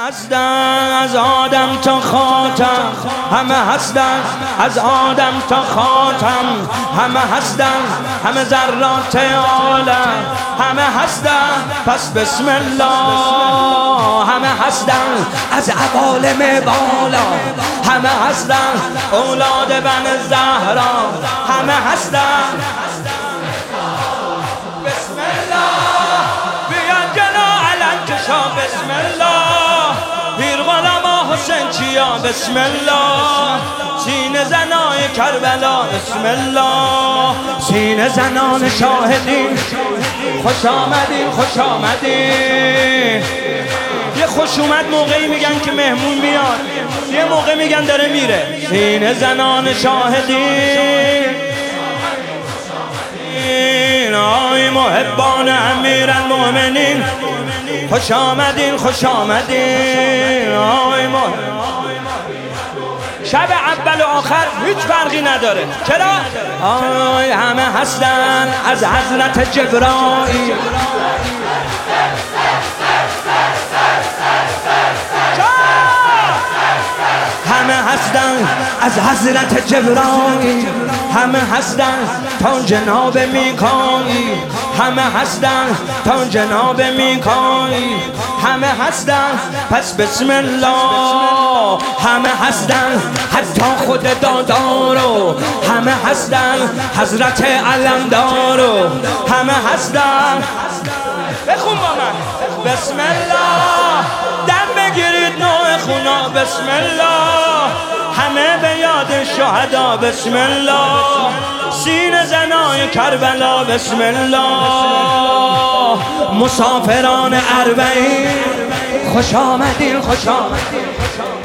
هستن از آدم تا خاتم، همه هستن از آدم تا خاتم، همه هستن همه ذرات عالم، همه هستن پس بسم الله، همه هستن از عوالم بالا، همه هستن اولاد بن زهرا، همه هستن بسم الله بیا جلو علم کشا بسم الله، پیر غلام حسین چیا بسم الله، سینه زنای کربلا بسم الله، سینه زنان شاهدین خوش آمدین خوش آمدین. یه خوش اومد موقعی میگن که مهمون میاد، یه موقع میگن داره میره. سینه زنان شاهدین آی محبان امیرالمومنین خوش آمدین خوش آمدین. آی شب اول و آخر هیچ فرقی نداره. چرا؟ آی همه هستن از حضرت جبرائیل، همه هستن از حضرت جبرائیل، همه هستن تا جناب میکائیل، همه هستن تا جناب میکائیل، همه هستن پس بسم الله، همه هستن حتی خود دادارو، همه هستن حضرت علمدارو، همه هستن. بخون با من بسم الله، دم بگیرید نوع خونا بسم الله، همه به یاد شهدا بسم الله، سینه زنای کربلا بسم الله، مسافران اربعین خوش آمدین خوش آمدین.